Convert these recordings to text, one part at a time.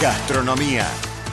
Gastronomía.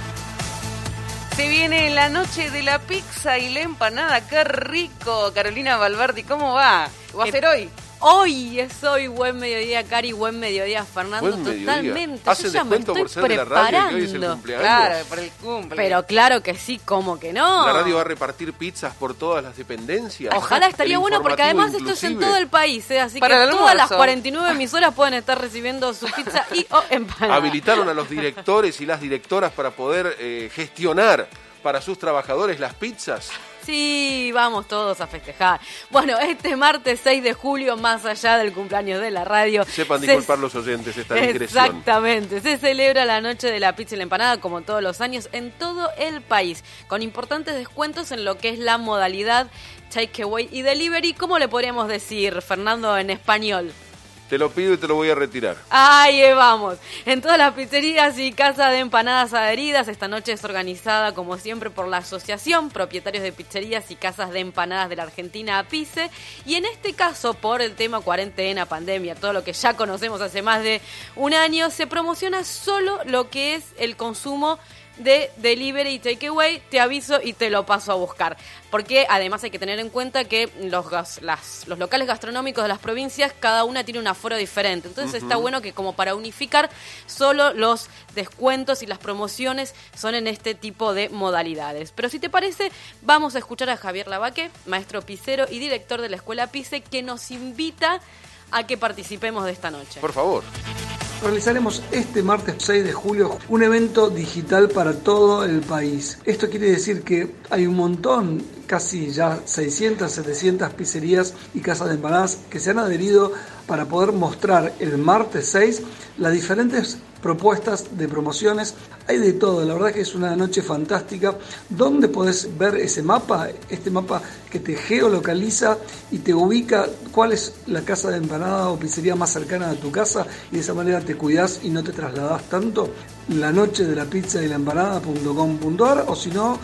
Se viene la noche de la pizza y la empanada. ¡Qué rico! Carolina Balbardi, ¿cómo va? ¿Va a ser hoy? Hoy es hoy, buen mediodía, Cari, buen mediodía, Fernando, Buen mediodía. totalmente. ¿Hace Yo ya me descuento estoy por ser de la radio preparando. que hoy es el cumpleaños? Claro, por el cumple. Pero claro que sí, ¿cómo que no? ¿La radio va a repartir pizzas por todas las dependencias? Ojalá, estaría El bueno porque informativo además esto es en inclusive. todo el país, así Para que el todas las almuerzo. 49 emisoras pueden estar recibiendo su pizza y o empanada. Habilitaron a los directores y las directoras para poder gestionar para sus trabajadores las pizzas. Sí, vamos todos a festejar. Bueno, este martes 6 de julio, más allá del cumpleaños de la radio... Sepan disculpar los oyentes esta digresión. Exactamente, se celebra la noche de la pizza y la empanada como todos los años en todo el país, con importantes descuentos en lo que es la modalidad takeaway y delivery. ¿Cómo le podríamos decir, Fernando, en español? Te lo pido y te lo voy a retirar. Ahí vamos. En todas las pizzerías y casas de empanadas adheridas, esta noche es organizada como siempre por la Asociación Propietarios de Pizzerías y Casas de Empanadas de la Argentina, APICE, y en este caso por el tema cuarentena, pandemia, todo lo que ya conocemos hace más de un año, se promociona solo lo que es el consumo de delivery y takeaway. Te aviso y te lo paso a buscar, porque además hay que tener en cuenta que los locales gastronómicos de las provincias, cada una tiene un aforo diferente, entonces está bueno que como para unificar, solo los descuentos y las promociones son en este tipo de modalidades. Pero si te parece, vamos a escuchar a Javier Lavaque, maestro pizzero y director de la Escuela Pice, que nos invita a que participemos de esta noche. Por favor. Realizaremos este martes 6 de julio un evento digital para todo el país. Esto quiere decir que hay un montón, casi ya 600, 700 pizzerías y casas de empanadas que se han adherido para poder mostrar el martes 6 las diferentes propuestas de promociones. Hay de todo, la verdad que es una noche fantástica donde podés ver ese mapa, este mapa que te geolocaliza y te ubica cuál es la casa de empanada o pizzería más cercana a tu casa, y de esa manera te cuidás y no te trasladás tanto. La noche de la pizza y la empanada.com.ar, o si no,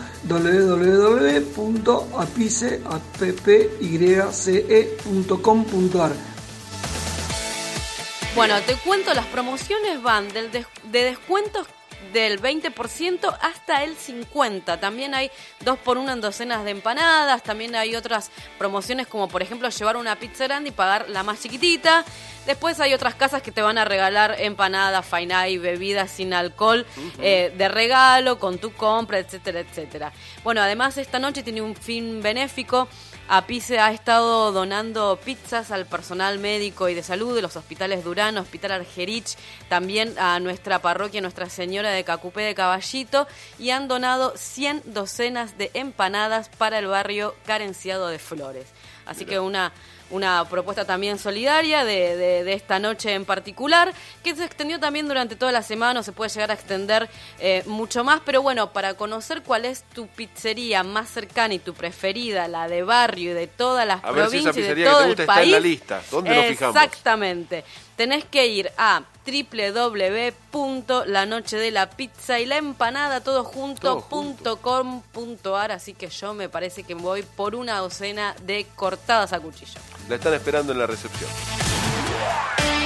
www.apice.com.ar. Bueno, te cuento, las promociones van de descuentos del 20% hasta el 50%. También hay 2x1 en docenas de empanadas. También hay otras promociones como, por ejemplo, llevar una pizza grande y pagar la más chiquitita. Después hay otras casas que te van a regalar empanadas, fainá y bebidas sin alcohol de regalo con tu compra, etcétera, etcétera. Bueno, además esta noche tiene un fin benéfico. APICE ha estado donando pizzas al personal médico y de salud de los hospitales Durán, Hospital Argerich, también a nuestra parroquia Nuestra Señora de Cacupé de Caballito, y han donado 100 docenas de empanadas para el barrio carenciado de Flores. Así que una propuesta también solidaria de esta noche en particular, que se extendió también durante toda la semana, se puede llegar a extender mucho más, pero bueno, para conocer cuál es tu pizzería más cercana y tu preferida, la de barrio y de todas las provincias y de todo el país, está en la lista. ¿Dónde nos fijamos? Exactamente. Tenés que ir a www.lanochedelapizza-y-la-empanada-todo-junto.com.ar, así que yo me parece que voy por una docena de cortadas a cuchillo. La están esperando en la recepción.